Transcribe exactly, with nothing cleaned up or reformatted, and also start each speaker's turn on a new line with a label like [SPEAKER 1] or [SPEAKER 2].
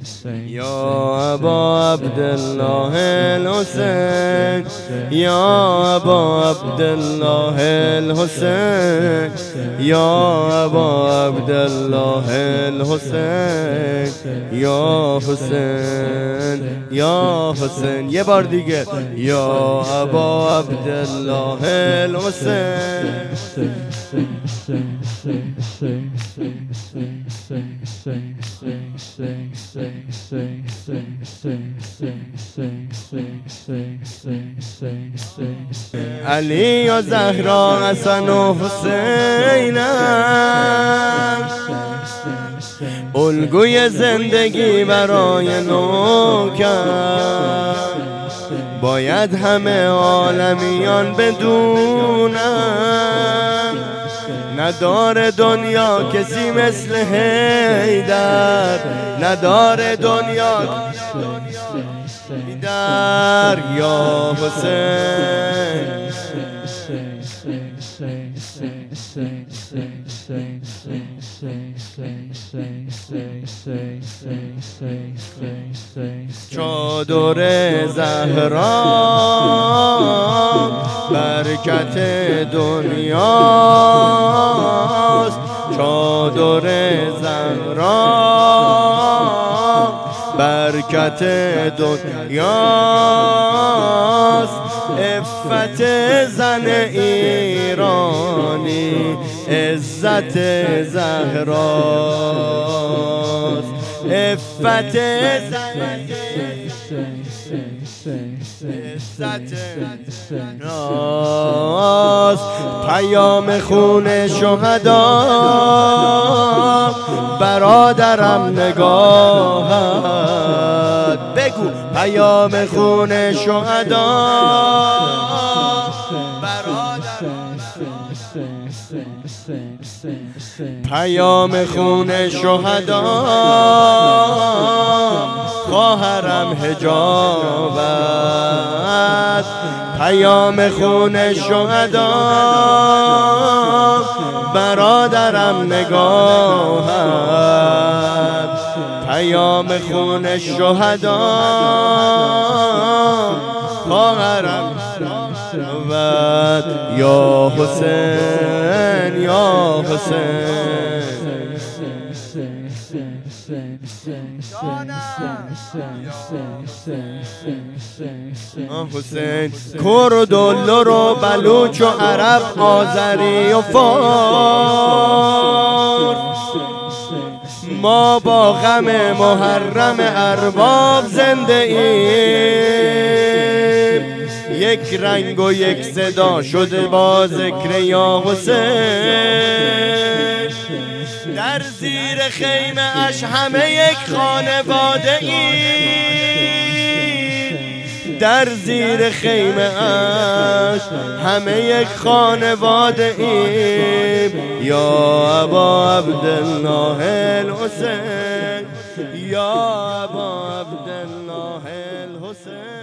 [SPEAKER 1] یا ابا عبدالله الحسین، یا ابا عبدالله الحسین، یا ابا عبدالله الحسین، یا حسین یا حسین. یه بار دیگه، یا ابا عبدالله الحسین. علی و زهرا، حسن و حسینم، الگوی زندگی برای نوکر. باید همه عالمیان بدونن، نداره دنیا کسی مثل حیدر، نداره دنیا حیدر. یا حسین چادر زهرا برکت دنیاست، چادر زهرا برکت دنیاست. عفت زن ایرانی عزت زهراست، عفت زن عزت زهراست. پیام خون شهدا برادرم نگاهت، بگو پیام خون شهدا برادرم، پیام خون شهدا خواهرم حجابت، پیام خون شهدا برادرم نگاهت، پیام خون شهدا خواهرم. یا حسین یا حسین، حسین. کرد و لر و بلوچ و عرب، آذری و فارس، ما با غم محرم ارباب زنده ایم. یک رنگ و یک صدا شده با ذکر یا حسین. در زیر خیمه اش همه یک خانواده ایم، در زیر خیمه اش همه یک خانواده ایم. یا ابا عبدالله الحسین، یا ابا عبدالله الحسین.